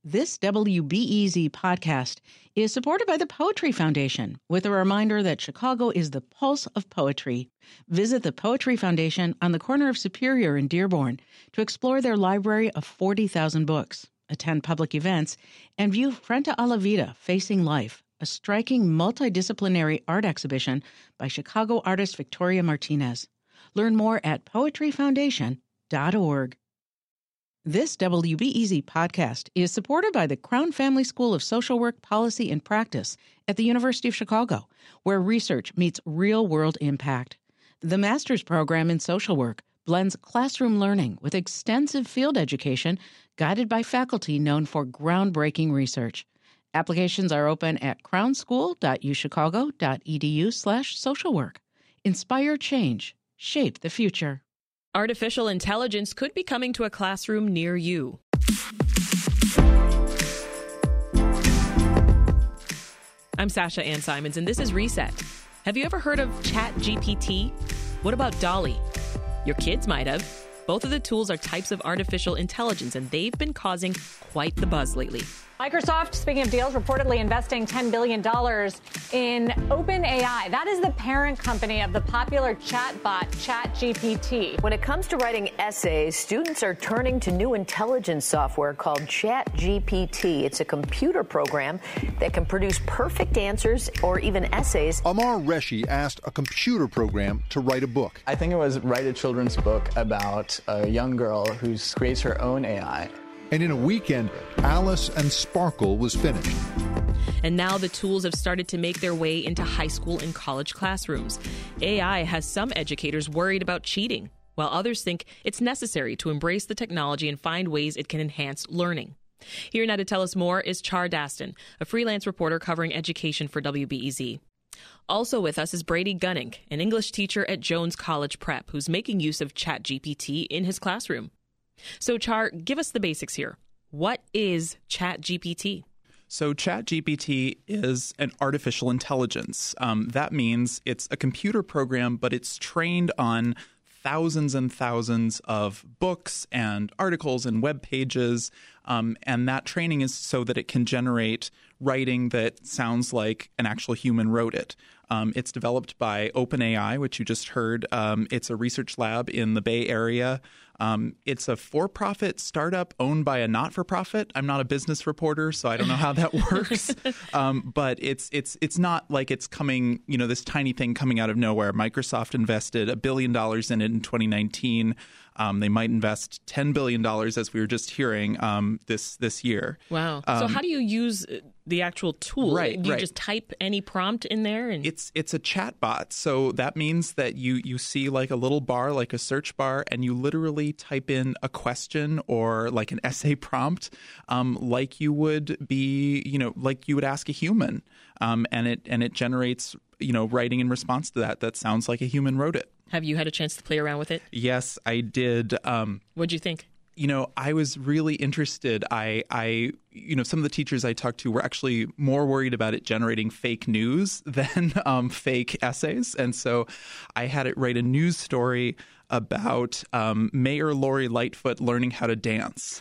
This WBEZ podcast is supported by the Poetry Foundation, with a reminder that Chicago is the pulse of poetry. Visit the Poetry Foundation on the corner of Superior and Dearborn to explore their library of 40,000 books, attend public events, and view Frente a la Vida, Facing Life, a striking multidisciplinary art exhibition by Chicago artist Victoria Martinez. Learn more at poetryfoundation.org. This WBEZ podcast is supported by the Crown Family School of Social Work, Policy, and Practice at the University of Chicago, where research meets real-world impact. The master's program in social work blends classroom learning with extensive field education guided by faculty known for groundbreaking research. Applications are open at crownschool.uchicago.edu/socialwork. Inspire change. Shape the future. Artificial intelligence could be coming to a classroom near you. I'm Sasha Ann Simons, and this is Reset. Have you ever heard of ChatGPT? What about DALL-E? Your kids might have. Both of the tools are types of artificial intelligence, and they've been causing quite the buzz lately. Microsoft, speaking of deals, reportedly investing $10 billion in OpenAI. That is the parent company of the popular chatbot ChatGPT. When it comes to writing essays, students are turning to new intelligence software called ChatGPT. It's a computer program that can produce perfect answers or even essays. Amar Reshi asked a computer program to write a book. I think it was write a children's book about a young girl who creates her own AI. And in a weekend, Alice and Sparkle was finished. And now the tools have started to make their way into high school and college classrooms. AI has some educators worried about cheating, while others think it's necessary to embrace the technology and find ways it can enhance learning. Here now to tell us more is Char Daston, a freelance reporter covering education for WBEZ. Also with us is Brady Gunning, an English teacher at Jones College Prep, who's making use of ChatGPT in his classroom. So, Char, give us the basics here. What is ChatGPT? So ChatGPT is an artificial intelligence. That means it's a computer program, but it's trained on thousands and thousands of books and articles and web pages. And that training is so that it can generate writing that sounds like an actual human wrote it. It's developed by OpenAI, which you just heard. It's a research lab in the Bay Area. It's a for-profit startup owned by a not-for-profit. I'm not a business reporter, so I don't know how that works. But it's not like it's coming, this tiny thing coming out of nowhere. Microsoft invested $1 billion in it in 2019. They might invest $10 billion, as we were just hearing, this year. Wow. So how do you use the actual tool? Right, Do you just type any prompt in there? And It's a chat bot. So that means that you see like a little bar, like a search bar, and you literally type in a question or like an essay prompt like you would be, like you would ask a human. And it generates, writing in response to that. That sounds like a human wrote it. have you had a chance to play around with it? Yes, I did. What'd you think? I was really interested. I some of the teachers I talked to were actually more worried about it generating fake news than fake essays. And so I had it write a news story about Mayor Lori Lightfoot learning how to dance.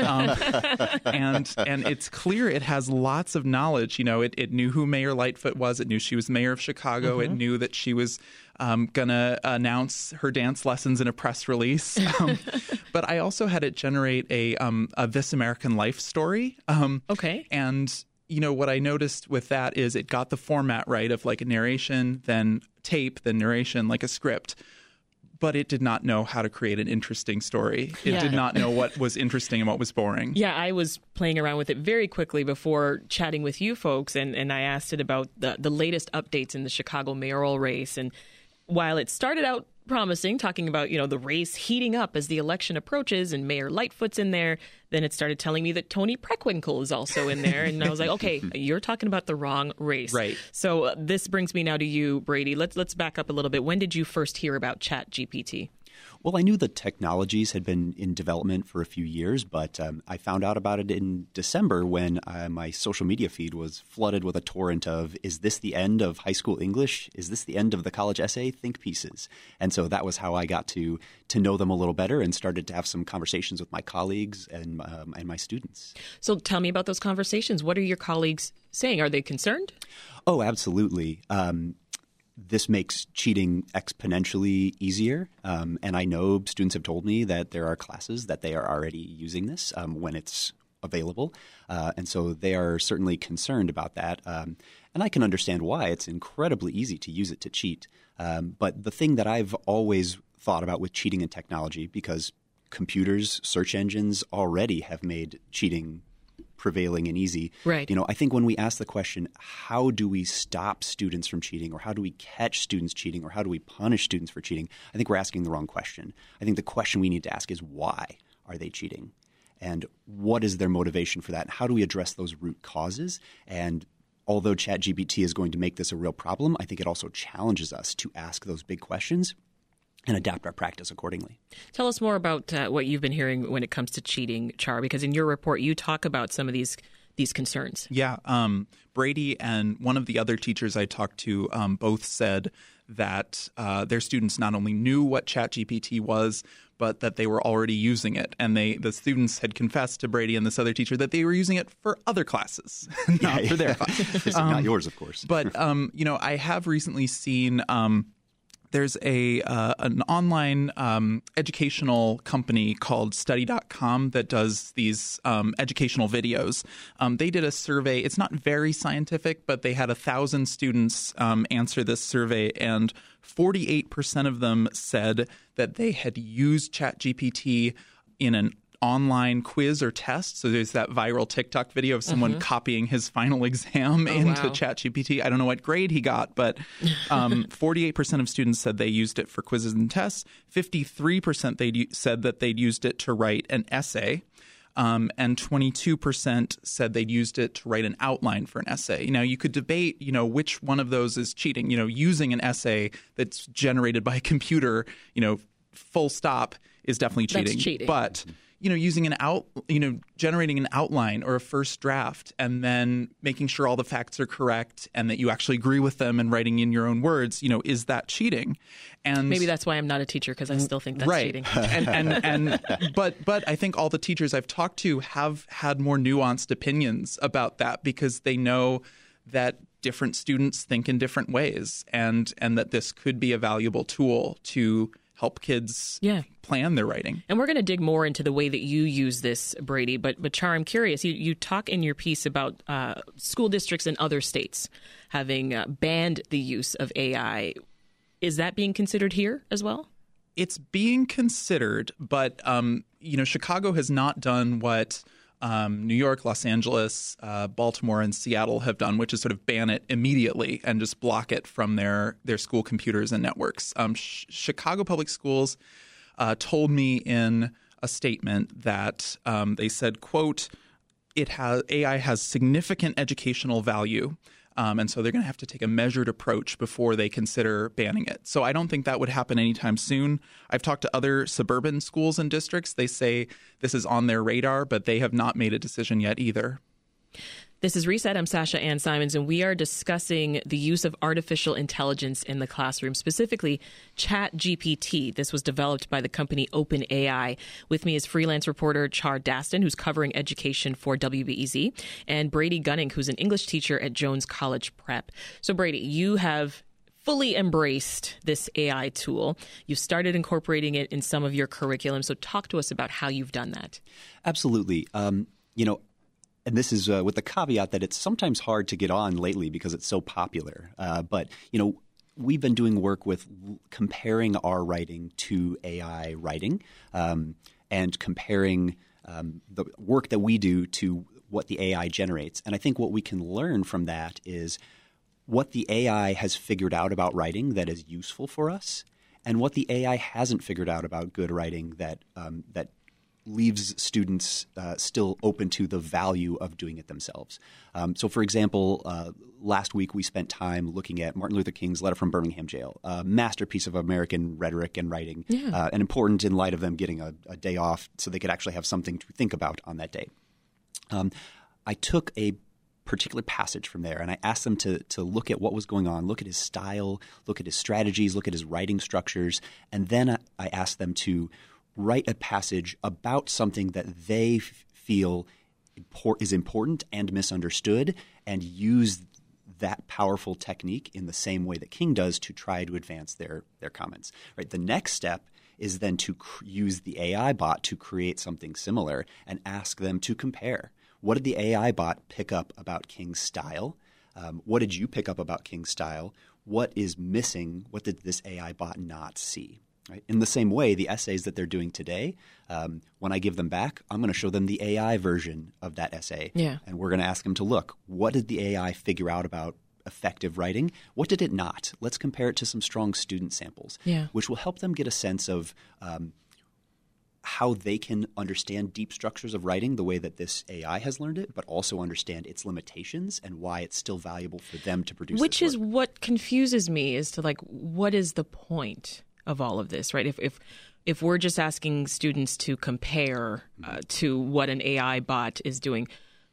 And it's clear it has lots of knowledge. It knew who Mayor Lightfoot was. It knew she was mayor of Chicago. Mm-hmm. It knew that she was going to announce her dance lessons in a press release. But I also had it generate a This American Life story. Okay. And what I noticed with that is it got the format right of like a narration, then tape, then narration, like a script. But it did not know how to create an interesting story. It did not know what was interesting and what was boring. Yeah, I was playing around with it very quickly before chatting with you folks, and I asked it about the latest updates in the Chicago mayoral race. And while it started out promising, talking about, the race heating up as the election approaches and Mayor Lightfoot's in there, then it started telling me that Tony Preckwinkle is also in there. And I was like, okay, you're talking about the wrong race. Right. So this brings me now to you, Brady. Let's back up a little bit. When did you first hear about ChatGPT? Well, I knew the technologies had been in development for a few years, but I found out about it in December when my social media feed was flooded with a torrent of, is this the end of high school English? Is this the end of the college essay think pieces? And so that was how I got to know them a little better and started to have some conversations with my colleagues and my students. So tell me about those conversations. What are your colleagues saying? Are they concerned? Oh, absolutely. This makes cheating exponentially easier. And I know students have told me that there are classes that they are already using this when it's available. And so they are certainly concerned about that. And I can understand why. It's incredibly easy to use it to cheat. But the thing that I've always thought about with cheating and technology, because computers, search engines already have made cheating prevailing and easy. Right. I think when we ask the question, how do we stop students from cheating, or how do we catch students cheating, or how do we punish students for cheating, I think we're asking the wrong question. I think the question we need to ask is, why are they cheating? And what is their motivation for that? And how do we address those root causes? And although ChatGPT is going to make this a real problem, I think it also challenges us to ask those big questions and adapt our practice accordingly. Tell us more about what you've been hearing when it comes to cheating, Char, because in your report you talk about some of these concerns. Yeah. Brady and one of the other teachers I talked to both said that their students not only knew what ChatGPT was, but that they were already using it. And the students had confessed to Brady and this other teacher that they were using it for other classes, not for their class. Not yours, of course. But, I have recently seen there's an online educational company called Study.com that does these educational videos. They did a survey. It's not very scientific, but they had 1,000 students answer this survey, and 48% of them said that they had used ChatGPT in an online quiz or test. So there's that viral TikTok video of someone copying his final exam into ChatGPT. I don't know what grade he got, but 48% of students said they used it for quizzes and tests. 53% said that they'd used it to write an essay. And 22% said they'd used it to write an outline for an essay. Now, you could debate, which one of those is cheating. Using an essay that's generated by a computer, full stop, is definitely cheating. That's cheating. But using generating an outline or a first draft and then making sure all the facts are correct and that you actually agree with them and writing in your own words, is that cheating? And maybe that's why I'm not a teacher, because I still think that's cheating. But I think all the teachers I've talked to have had more nuanced opinions about that, because they know that different students think in different ways, and that this could be a valuable tool to help kids plan their writing. And we're going to dig more into the way that you use this, Brady. But Char, I'm curious. You talk in your piece about school districts in other states having banned the use of AI. Is that being considered here as well? It's being considered, but Chicago has not done what New York, Los Angeles, Baltimore, and Seattle have done, which is sort of ban it immediately and just block it from their school computers and networks. Chicago Public Schools told me in a statement that they said, quote, AI has significant educational value. And so they're going to have to take a measured approach before they consider banning it. So I don't think that would happen anytime soon. I've talked to other suburban schools and districts. They say this is on their radar, but they have not made a decision yet either. This is Reset. I'm Sasha Ann Simons, and we are discussing the use of artificial intelligence in the classroom, specifically ChatGPT. This was developed by the company OpenAI. With me is freelance reporter Char Daston, who's covering education for WBEZ, and Brady Gunning, who's an English teacher at Jones College Prep. So, Brady, you have fully embraced this AI tool. You've started incorporating it in some of your curriculum. So talk to us about how you've done that. Absolutely. And this is with the caveat that it's sometimes hard to get on lately because it's so popular. But we've been doing work with comparing our writing to AI writing and comparing the work that we do to what the AI generates. And I think what we can learn from that is what the AI has figured out about writing that is useful for us, and what the AI hasn't figured out about good writing that leaves students still open to the value of doing it themselves. So, for example, last week we spent time looking at Martin Luther King's letter from Birmingham jail, a masterpiece of American rhetoric and writing, and important in light of them getting a day off so they could actually have something to think about on that day. I took a particular passage from there and I asked them to look at what was going on, look at his style, look at his strategies, look at his writing structures, and then I asked them to write a passage about something that they feel is important and misunderstood, and use that powerful technique in the same way that King does to try to advance their comments. Right. The next step is then to use the AI bot to create something similar and ask them to compare. What did the AI bot pick up about King's style? What did you pick up about King's style? What is missing? What did this AI bot not see? Right? In the same way, the essays that they're doing today, when I give them back, I'm going to show them the AI version of that essay. Yeah. And we're going to ask them to look, what did the AI figure out about effective writing? What did it not? Let's compare it to some strong student samples, which will help them get a sense of how they can understand deep structures of writing the way that this AI has learned it, but also understand its limitations and why it's still valuable for them to produce. Which is what confuses me as to like, what is the point of all of this, right? If we're just asking students to compare to what an AI bot is doing,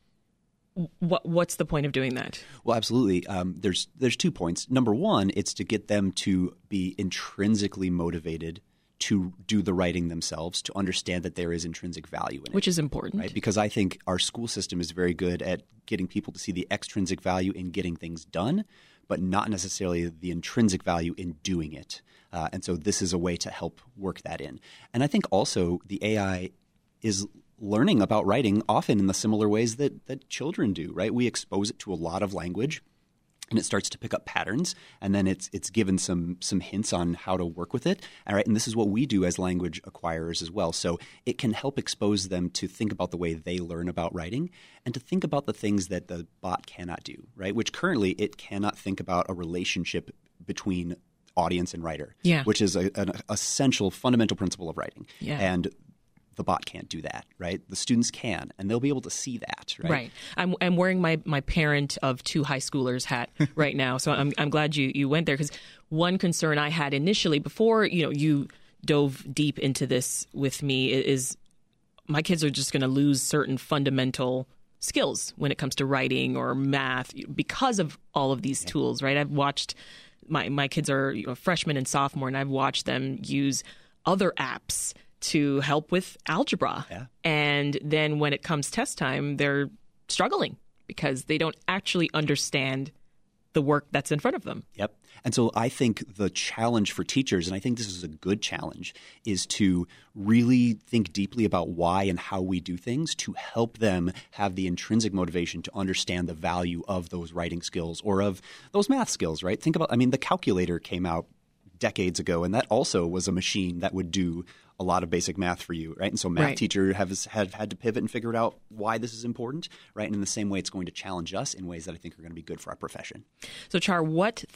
what's the point of doing that? Well, absolutely. There's 2 points. Number one, it's to get them to be intrinsically motivated to do the writing themselves, to understand that there is intrinsic value in it. Which is important. Right? Because I think our school system is very good at getting people to see the extrinsic value in getting things done, but not necessarily the intrinsic value in doing it. And so this is a way to help work that in. And I think also the AI is learning about writing often in the similar ways that children do, right? We expose it to a lot of language and it starts to pick up patterns, and then it's given some hints on how to work with it. All right, and this is what we do as language acquirers as well. So it can help expose them to think about the way they learn about writing and to think about the things that the bot cannot do, right? Which currently it cannot think about a relationship between audience and writer, which is an essential fundamental principle of writing. Yeah. And the bot can't do that, right? The students can, and they'll be able to see that, right? Right. I'm wearing my parent of 2 high schoolers hat right now, so I'm glad you went there, because one concern I had initially before you dove deep into this with me is my kids are just going to lose certain fundamental skills when it comes to writing or math because of all of these tools, right? I've watched my kids are freshmen and sophomore, and I've watched them use other apps to help with algebra. Yeah. And then when it comes test time, they're struggling because they don't actually understand the work that's in front of them. Yep. And so I think the challenge for teachers, and I think this is a good challenge, is to really think deeply about why and how we do things to help them have the intrinsic motivation to understand the value of those writing skills or of those math skills, right? Think about, the calculator came out decades ago, and that also was a machine that would do a lot of basic math for you, right? And so math teachers have had to pivot and figure out why this is important, right? And in the same way, it's going to challenge us in ways that I think are going to be good for our profession. So Char,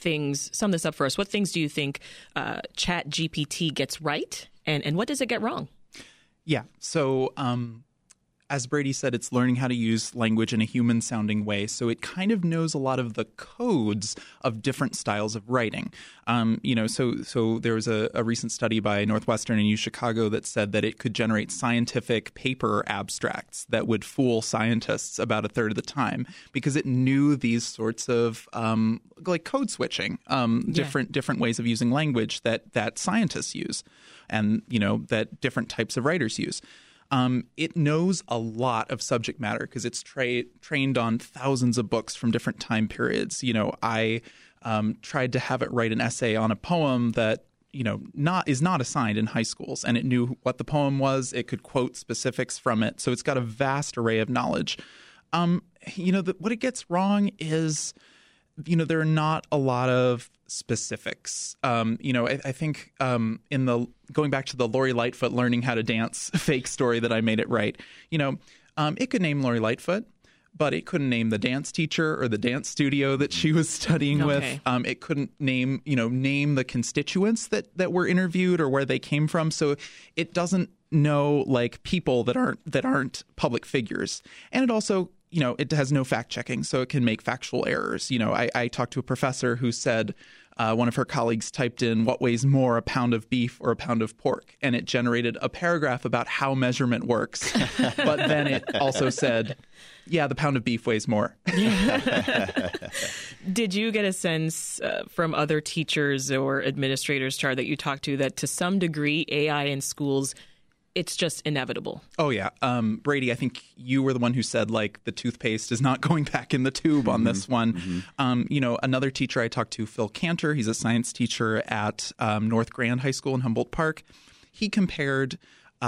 sum this up for us, what things do you think ChatGPT gets right, and what does it get wrong? Yeah, so as Brady said, it's learning how to use language in a human-sounding way, so it kind of knows a lot of the codes of different styles of writing. So there was a recent study by Northwestern and UChicago that said that it could generate scientific paper abstracts that would fool scientists about a third of the time because it knew these sorts of like code switching, different ways of using language that scientists use, and that different types of writers use. It knows a lot of subject matter because it's trained on thousands of books from different time periods. I tried to have it write an essay on a poem that is not assigned in high schools, and it knew what the poem was. It could quote specifics from it, so it's got a vast array of knowledge. What it gets wrong is, there are not a lot of specifics. I think going back to the Lori Lightfoot learning how to dance fake story that I made it right, it could name Lori Lightfoot, but it couldn't name the dance teacher or the dance studio that she was studying with. It couldn't name the constituents that were interviewed or where they came from. So it doesn't know like people that aren't public figures. And it also, it has no fact checking, so it can make factual errors. I talked to a professor who said one of her colleagues typed in what weighs more, a pound of beef or a pound of pork, and it generated a paragraph about how measurement works. But then it also said, yeah, the pound of beef weighs more. Did you get a sense from other teachers or administrators, Char, that you talked to that to some degree AI in schools, it's just inevitable? Oh, yeah. Brady, I think you were the one who said, like, the toothpaste is not going back in the tube on this one. Another teacher I talked to, Phil Cantor, he's a science teacher at North Grand High School in Humboldt Park. He compared,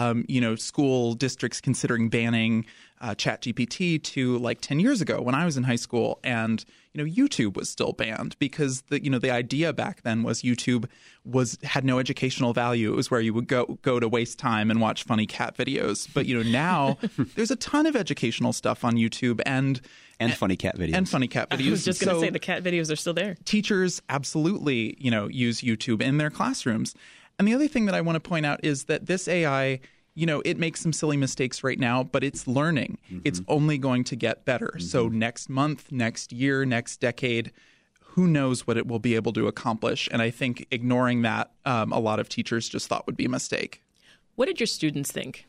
school districts considering banning ChatGPT to like 10 years ago when I was in high school. And, YouTube was still banned because the idea back then was YouTube had no educational value. It was where you would go to waste time and watch funny cat videos. But, now there's a ton of educational stuff on YouTube and funny cat videos. And funny cat videos. I was just going to say the cat videos are still there. Teachers absolutely, use YouTube in their classrooms. And the other thing that I want to point out is that this AI, it makes some silly mistakes right now, but it's learning. It's only going to get better. So next month, next year, next decade, who knows what it will be able to accomplish. And I think ignoring that, a lot of teachers just thought would be a mistake. What did your students think?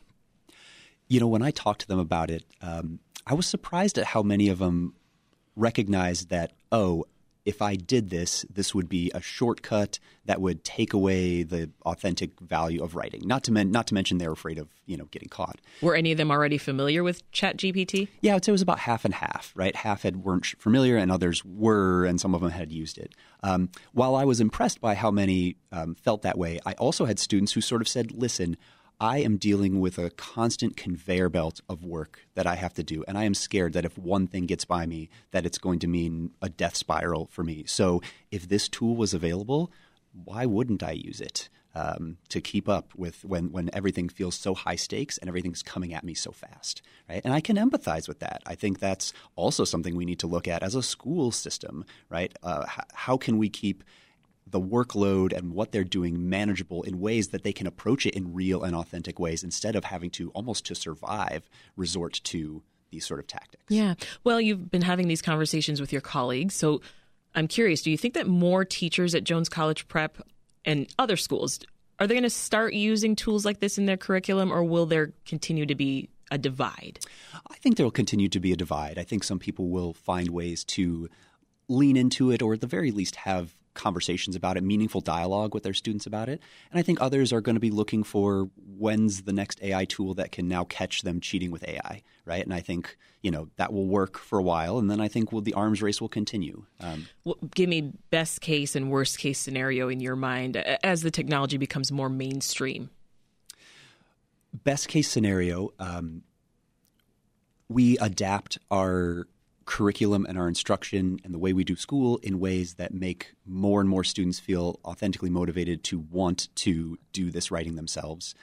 When I talked to them about it, I was surprised at how many of them recognized that, if I did this, this would be a shortcut that would take away the authentic value of writing. Not to mention they're afraid of, getting caught. Were any of them already familiar with ChatGPT? Yeah, I would say it was about half and half, right? Half weren't familiar and others were, and some of them had used it. While I was impressed by how many felt that way, I also had students who sort of said, listen, I am dealing with a constant conveyor belt of work that I have to do, and I am scared that if one thing gets by me, that it's going to mean a death spiral for me. So if this tool was available, why wouldn't I use it to keep up with when everything feels so high stakes and everything's coming at me so fast, right? And I can empathize with that. I think that's also something we need to look at as a school system, right? How can we keep the workload and what they're doing manageable in ways that they can approach it in real and authentic ways instead of having to, almost to survive, resort to these sort of tactics. Yeah. Well, you've been having these conversations with your colleagues. So I'm curious, do you think that more teachers at Jones College Prep and other schools, are they going to start using tools like this in their curriculum, or will there continue to be a divide? I think there will continue to be a divide. I think some people will find ways to lean into it, or at the very least have conversations about it, meaningful dialogue with their students about it. And I think others are going to be looking for when's the next AI tool that can now catch them cheating with AI, right? And I think, that will work for a while. And then I think the arms race will continue. Well, give me best case and worst case scenario in your mind as the technology becomes more mainstream. Best case scenario, we adapt our curriculum and our instruction and the way we do school in ways that make more and more students feel authentically motivated to want to do this writing themselves,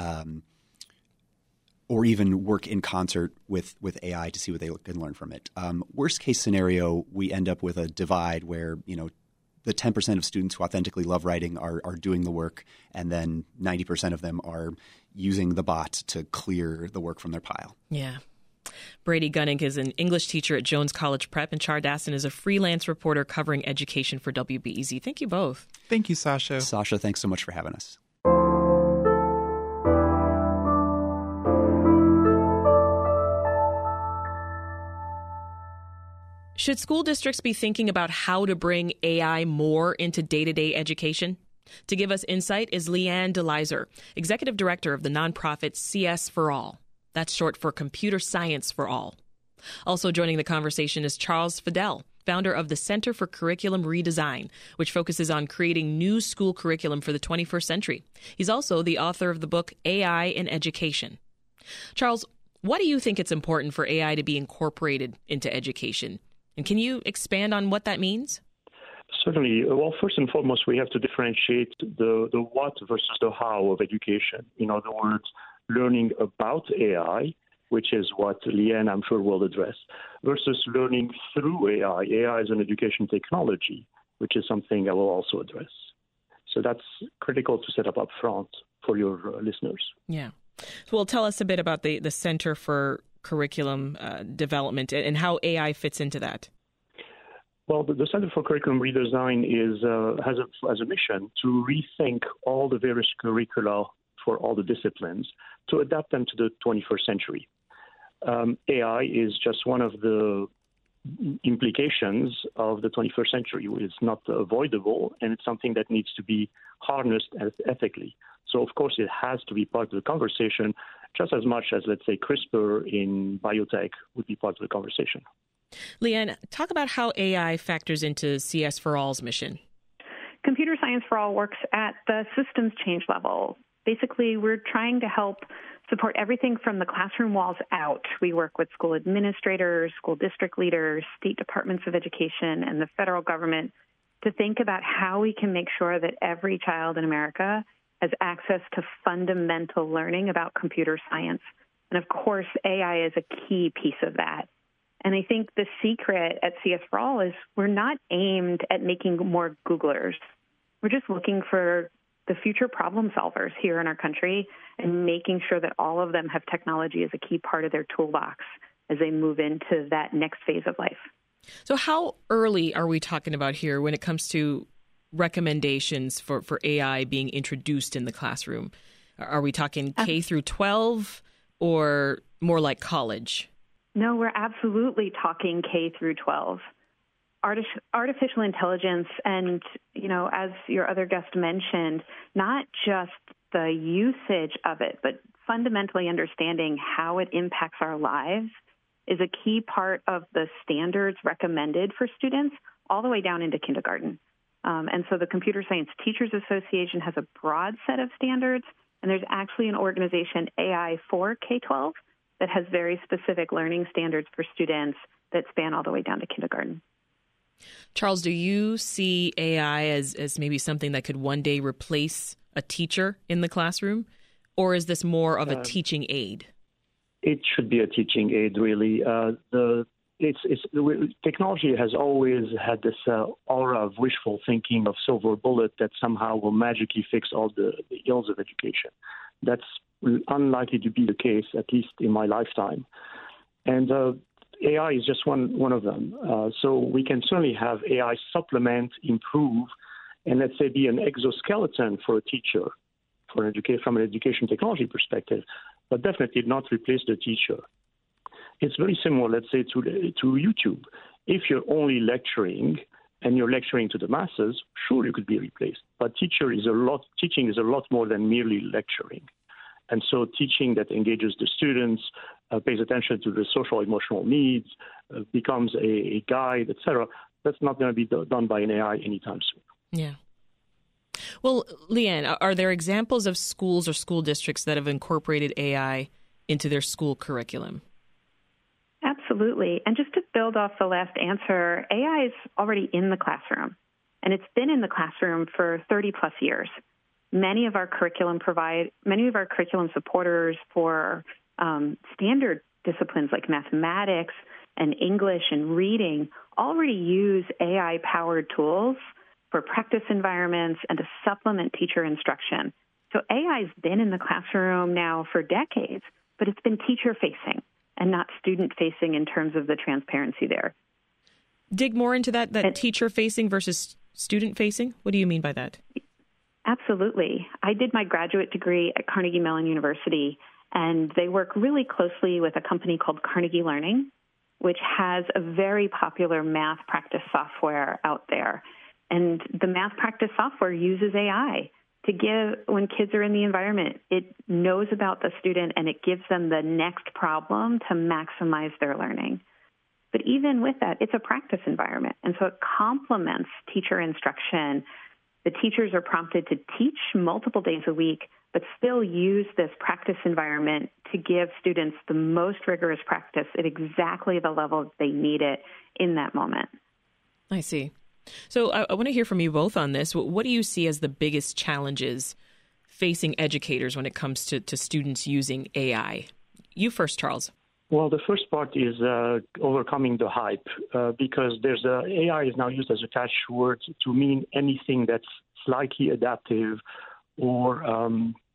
or even work in concert with AI to see what they can learn from it. Worst case scenario, we end up with a divide where, the 10% of students who authentically love writing are doing the work, and then 90% of them are using the bot to clear the work from their pile. Yeah. Brady Gunning is an English teacher at Jones College Prep, and Char Dassin is a freelance reporter covering education for WBEZ. Thank you both. Thank you, Sasha. Sasha, thanks so much for having us. Should school districts be thinking about how to bring AI more into day-to-day education? To give us insight is Leanne DeLizer, executive director of the nonprofit CS for All. That's short for Computer Science for All. Also joining the conversation is Charles Fidel, founder of the Center for Curriculum Redesign, which focuses on creating new school curriculum for the 21st century. He's also the author of the book AI in Education. Charles, why do you think it's important for AI to be incorporated into education? And can you expand on what that means? Certainly. Well, first and foremost, we have to differentiate the what versus the how of education. In other words, learning about AI, which is what Leanne, I'm sure, will address, versus learning through AI. AI is an education technology, which is something I will also address. So that's critical to set up front for your listeners. Yeah. Well, tell us a bit about the Center for Curriculum Development and how AI fits into that. Well, the Center for Curriculum Redesign has a mission to rethink all the various curricula for all the disciplines to adapt them to the 21st century. AI is just one of the implications of the 21st century. It's not avoidable, and it's something that needs to be harnessed ethically. So, of course, it has to be part of the conversation just as much as, let's say, CRISPR in biotech would be part of the conversation. Leanne, talk about how AI factors into CS for All's mission. Computer Science for All works at the systems change level. Basically, we're trying to help support everything from the classroom walls out. We work with school administrators, school district leaders, state departments of education, and the federal government to think about how we can make sure that every child in America has access to fundamental learning about computer science. And of course, AI is a key piece of that. And I think the secret at CS for All is we're not aimed at making more Googlers. We're just looking for the future problem solvers here in our country and making sure that all of them have technology as a key part of their toolbox as they move into that next phase of life. So how early are we talking about here when it comes to recommendations for AI being introduced in the classroom? Are we talking K through 12 or more like college? No, we're absolutely talking K through 12. Artificial intelligence and, as your other guest mentioned, not just the usage of it, but fundamentally understanding how it impacts our lives is a key part of the standards recommended for students all the way down into kindergarten. And so the Computer Science Teachers Association has a broad set of standards, and there's actually an organization, AI for K-12, that has very specific learning standards for students that span all the way down to kindergarten. Charles, do you see AI as maybe something that could one day replace a teacher in the classroom, or is this more of a teaching aid? It should be a teaching aid, really. Technology has always had this aura of wishful thinking of silver bullet that somehow will magically fix all the ills of education. That's unlikely to be the case, at least in my lifetime. And AI is just one of them. So we can certainly have AI supplement, improve, and let's say be an exoskeleton for a teacher from an education technology perspective, but definitely not replace the teacher. It's very similar, let's say, to YouTube. If you're only lecturing and you're lecturing to the masses, sure, you could be replaced. But teaching is a lot more than merely lecturing. And so teaching that engages the students, pays attention to the social emotional needs, becomes a guide, etc., that's not going to be done by an AI anytime soon. Yeah. Well, Leanne, are there examples of schools or school districts that have incorporated AI into their school curriculum? Absolutely. And just to build off the last answer, AI is already in the classroom, and it's been in the classroom for 30 plus years. Many of our curriculum supporters for standard disciplines like mathematics and English and reading already use AI-powered tools for practice environments and to supplement teacher instruction. So AI's been in the classroom now for decades, but it's been teacher-facing and not student-facing in terms of the transparency there. Dig more into that teacher-facing versus student-facing? What do you mean by that? Absolutely. I did my graduate degree at Carnegie Mellon University, and they work really closely with a company called Carnegie Learning, which has a very popular math practice software out there. And the math practice software uses AI to give, when kids are in the environment, it knows about the student and it gives them the next problem to maximize their learning. But even with that, it's a practice environment. And so it complements teacher instruction. The teachers are prompted to teach multiple days a week, but still use this practice environment to give students the most rigorous practice at exactly the level they need it in that moment. I see. So I want to hear from you both on this. What do you see as the biggest challenges facing educators when it comes to students using AI? You first, Charles. Well, the first part is overcoming the hype because AI is now used as a catchword to mean anything that's slightly adaptive or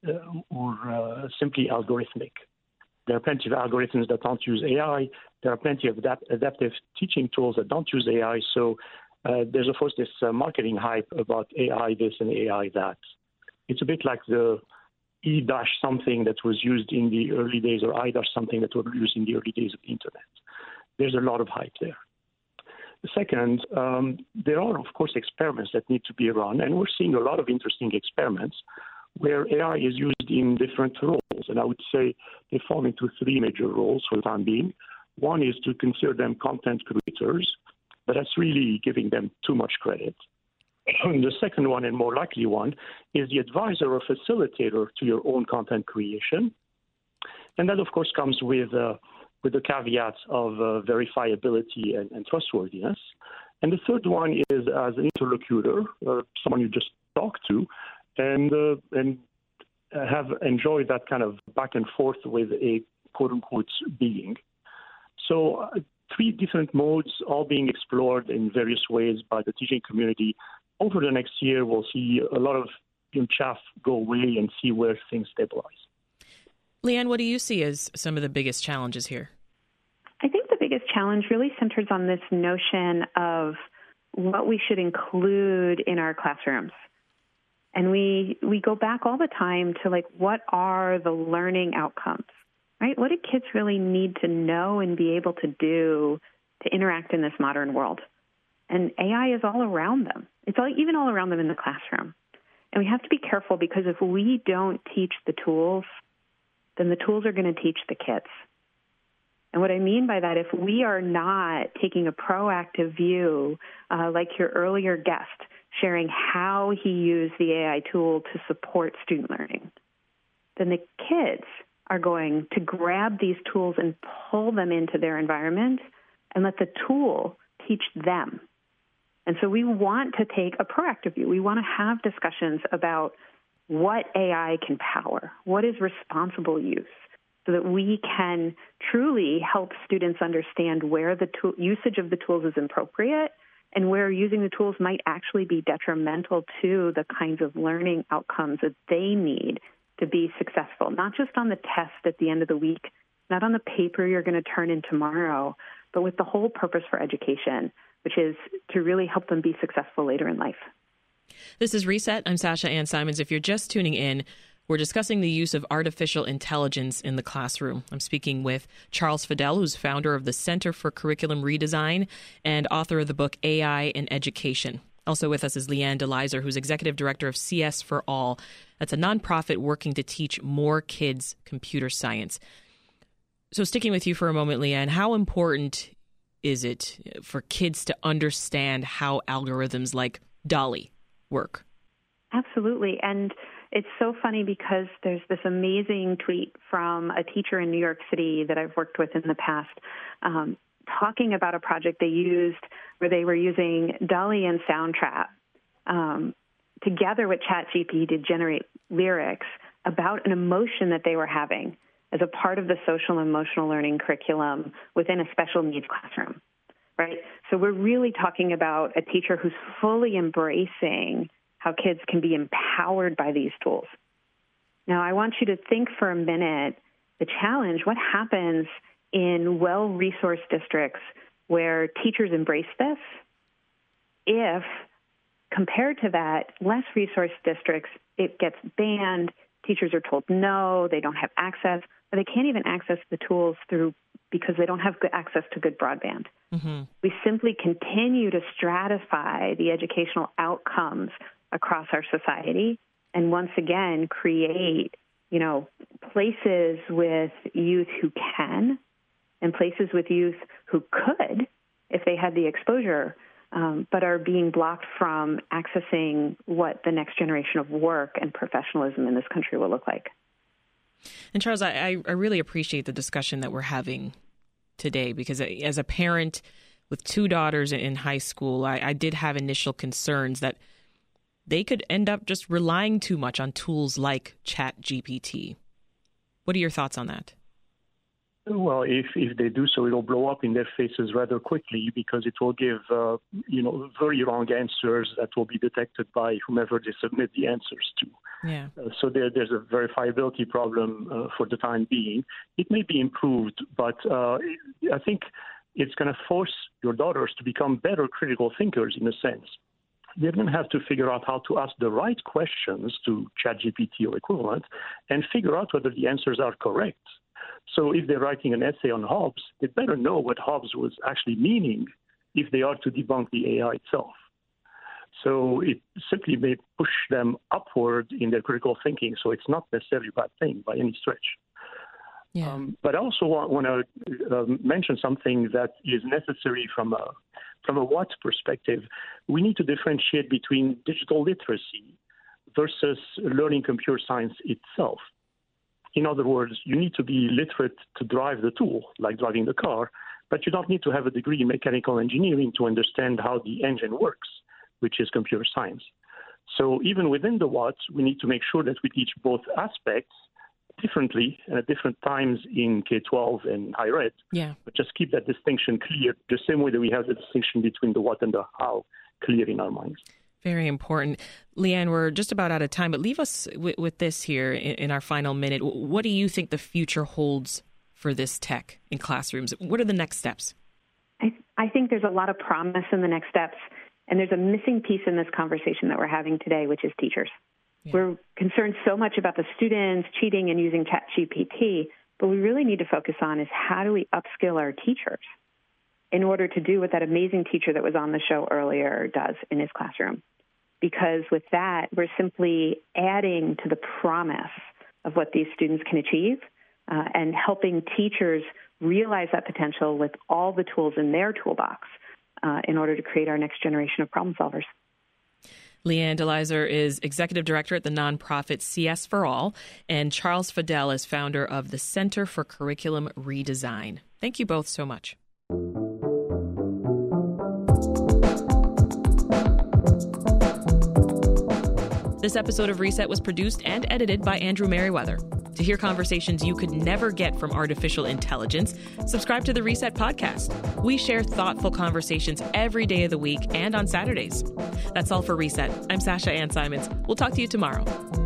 or simply algorithmic. There are plenty of algorithms that don't use AI. There are plenty of adaptive teaching tools that don't use AI. So there's, of course, this marketing hype about AI this and AI that. It's a bit like the E-something that was used in the early days, or I-something that was used in the early days of the Internet. There's a lot of hype there. Second, there are, of course, experiments that need to be run, and we're seeing a lot of interesting experiments where AI is used in different roles. And I would say they fall into three major roles for the time being. One is to consider them content creators, but that's really giving them too much credit. The second one, and more likely one, is the advisor or facilitator to your own content creation. And that, of course, comes with the caveats of verifiability and trustworthiness. And the third one is as an interlocutor, someone you just talk to, and have enjoyed that kind of back and forth with a quote-unquote being. So three different modes, all being explored in various ways by the teaching community. Over the next year, we'll see a lot of chaff go away and see where things stabilize. Leanne, what do you see as some of the biggest challenges here? I think the biggest challenge really centers on this notion of what we should include in our classrooms. And we go back all the time to, like, what are the learning outcomes, right? What do kids really need to know and be able to do to interact in this modern world? And AI is all around them. It's even all around them in the classroom. And we have to be careful, because if we don't teach the tools, then the tools are going to teach the kids. And what I mean by that, if we are not taking a proactive view, like your earlier guest, sharing how he used the AI tool to support student learning, then the kids are going to grab these tools and pull them into their environment and let the tool teach them. And so we want to take a proactive view. We want to have discussions about what AI can power, what is responsible use, so that we can truly help students understand where the usage of the tools is appropriate and where using the tools might actually be detrimental to the kinds of learning outcomes that they need to be successful, not just on the test at the end of the week, not on the paper you're going to turn in tomorrow, but with the whole purpose for education, which is to really help them be successful later in life. This is Reset. I'm Sasha Ann Simons. If you're just tuning in, we're discussing the use of artificial intelligence in the classroom. I'm speaking with Charles Fadel, who's founder of the Center for Curriculum Redesign and author of the book AI in Education. Also with us is Leanne DeLizer, who's executive director of CS for All. That's a nonprofit working to teach more kids computer science. So sticking with you for a moment, Leanne, how important is it for kids to understand how algorithms like DALL-E work? Absolutely. And it's so funny because there's this amazing tweet from a teacher in New York City that I've worked with in the past, talking about a project they used where they were using DALL-E and Soundtrap together with ChatGPT to generate lyrics about an emotion that they were having as a part of the social and emotional learning curriculum within a special needs classroom, right? So we're really talking about a teacher who's fully embracing how kids can be empowered by these tools. Now, I want you to think for a minute the challenge, what happens in well-resourced districts where teachers embrace this, if compared to that, less resourced districts, it gets banned, teachers are told no, they don't have access, or they can't even access the tools because they don't have good access to good broadband. Mm-hmm. We simply continue to stratify the educational outcomes across our society, and once again create, places with youth who can, and places with youth who could, if they had the exposure, but are being blocked from accessing what the next generation of work and professionalism in this country will look like. And Charles, I really appreciate the discussion that we're having today, because as a parent with two daughters in high school, I did have initial concerns that they could end up just relying too much on tools like ChatGPT. What are your thoughts on that? Well, if they do so, it'll blow up in their faces rather quickly because it will give, very wrong answers that will be detected by whomever they submit the answers to. Yeah. So there's a verifiability problem for the time being. It may be improved, but I think it's going to force your daughters to become better critical thinkers in a sense. They're going to have to figure out how to ask the right questions to ChatGPT or equivalent and figure out whether the answers are correct. So if they're writing an essay on Hobbes, they better know what Hobbes was actually meaning if they are to debunk the AI itself. So it simply may push them upward in their critical thinking. So it's not necessarily a bad thing by any stretch. Yeah. But I also want to mention something that is necessary from a what perspective. We need to differentiate between digital literacy versus learning computer science itself. In other words, you need to be literate to drive the tool, like driving the car, but you don't need to have a degree in mechanical engineering to understand how the engine works, which is computer science. So even within the what, we need to make sure that we teach both aspects differently and at different times in K-12 and higher ed. Yeah. But just keep that distinction clear, the same way that we have the distinction between the what and the how clear in our minds. Very important. Leanne, we're just about out of time, but leave us with this here in our final minute. What do you think the future holds for this tech in classrooms? What are the next steps? I think there's a lot of promise in the next steps, and there's a missing piece in this conversation that we're having today, which is teachers. Yeah. We're concerned so much about the students cheating and using ChatGPT, but we really need to focus on is how do we upskill our teachers in order to do what that amazing teacher that was on the show earlier does in his classroom. Because with that, we're simply adding to the promise of what these students can achieve and helping teachers realize that potential with all the tools in their toolbox in order to create our next generation of problem solvers. Leanne DeLyzer is executive director at the nonprofit CS for All, and Charles Fadel is founder of the Center for Curriculum Redesign. Thank you both so much. This episode of Reset was produced and edited by Andrew Merriweather. To hear conversations you could never get from artificial intelligence, subscribe to the Reset podcast. We share thoughtful conversations every day of the week and on Saturdays. That's all for Reset. I'm Sasha Ann Simons. We'll talk to you tomorrow.